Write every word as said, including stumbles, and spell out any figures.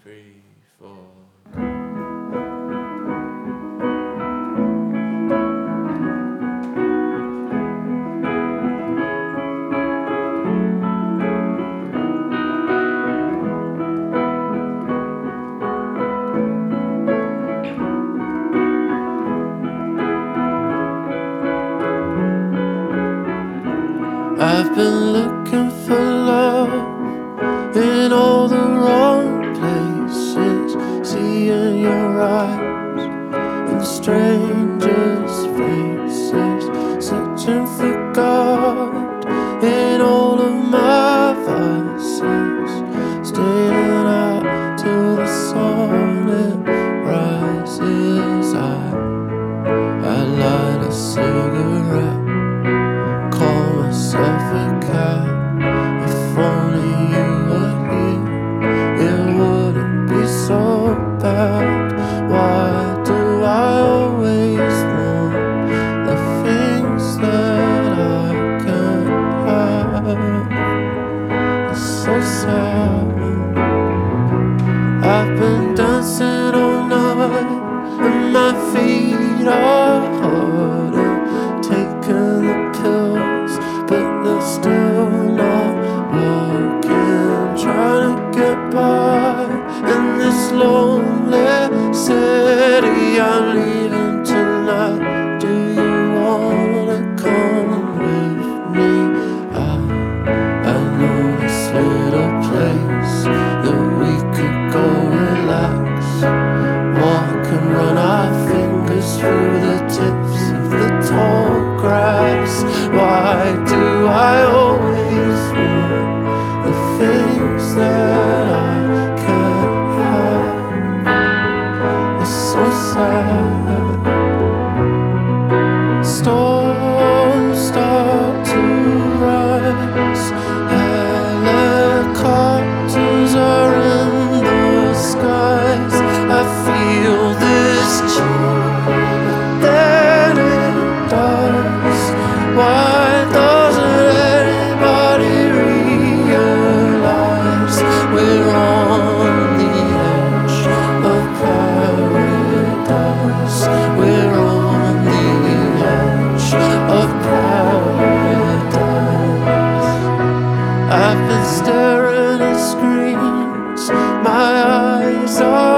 three, four. I've been looking for love in all the wrong places, seeing your eyes in strangers' faces, searching for God in all of my vices, staying out till the sun it rises. I, I light a cigarette, call myself a cat. If only you were here, it wouldn't be so bad. Why do I always want the things that I can't have? It's so sad. I've been dancing all night and my feet are hurting, taking the pills but they're still not working. Trying to get by in this lonely city. I'm leaving tonight. Do you wanna come with me? I, I know this little place that we could go relax, walk and run our fingers through the tips of the tall grass. Why do I always want the things that I can't have? It's so sad. Storms start to rise, helicopters are in the skies. I feel this chill, then it does. Why doesn't anybody realize we're on the edge of paradise? We're on the edge of paradise. I've been staring at screens, my eyes are